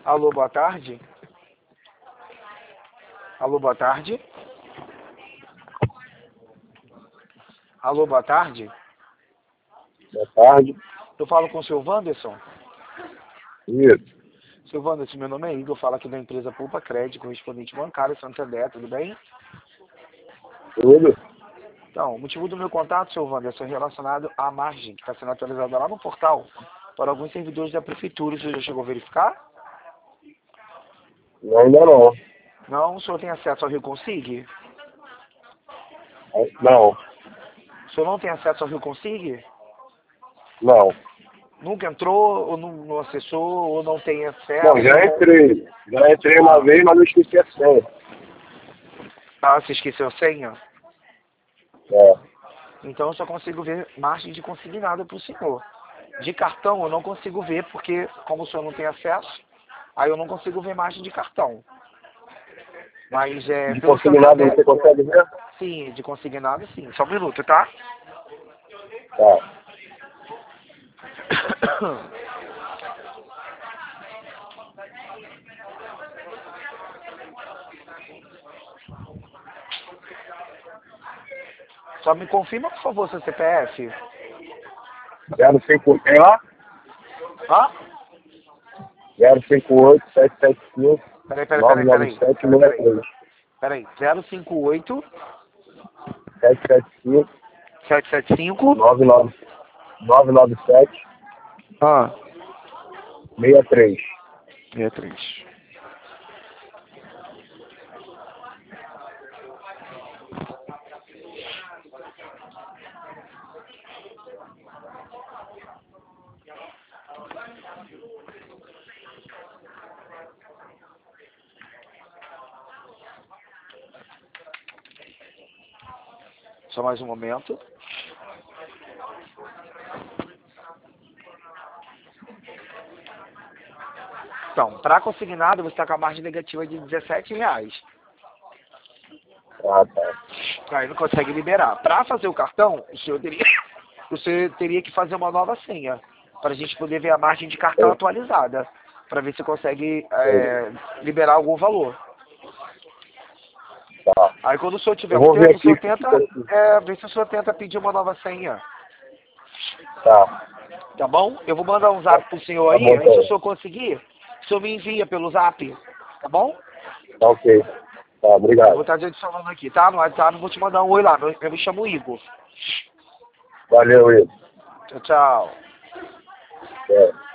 Alô, boa tarde. Alô, boa tarde. Alô, boa tarde. Boa tarde. Eu falo com o seu Wanderson. Isso. Seu Wanderson, meu nome é Igor, falo aqui da empresa Poupa Crédito, correspondente bancário Santander, tudo bem? Tudo? Então, o motivo do meu contato, seu Wanderson, é relacionado à margem que está sendo atualizada lá no portal para alguns servidores da prefeitura. Você já chegou a verificar? Ainda não. Não? O senhor tem acesso ao Rio Consig? Não. O senhor não tem acesso ao Rio Consig? Não. Nunca entrou, ou não acessou, ou não tem acesso? Não, já entrei. Já entrei uma vez, mas não esqueci a senha. Ah, você esqueceu a senha? É. Então eu só consigo ver margem de consignado para o senhor. De cartão eu não consigo ver, porque como o senhor não tem acesso, aí eu não consigo ver margem de cartão. Mas De pelo consignado Santander, você consegue ver? sim, de consignado sim. Só um minuto, tá? Tá. Só me confirma, por favor, seu CPF. 058, tem lá? Hã? 058 775 Peraí. 997 Peraí. 058 775 775 997 ah, 63. 63. Só mais um momento. Então, para consignado, você está com a margem negativa de R$17. Ah, tá. Aí não consegue liberar. Para fazer o cartão, você teria que fazer uma nova senha, para a gente poder ver a margem de cartão atualizada, para ver se consegue liberar algum valor. Tá. Aí quando o senhor tiver Eu um vou ver tempo, o senhor aqui. tenta, ver se o senhor tenta pedir uma nova senha. Tá. Tá bom? Eu vou mandar um zap pro senhor Tá aí, bom, aí se o então. senhor conseguir, o senhor me envia pelo zap, tá bom? Tá ok. Tá, Eu obrigado. vou estar te adicionando aqui, tá? No WhatsApp, eu vou te mandar um oi lá. Eu me chamo Igor. Valeu, Will. Tchau, tchau. É.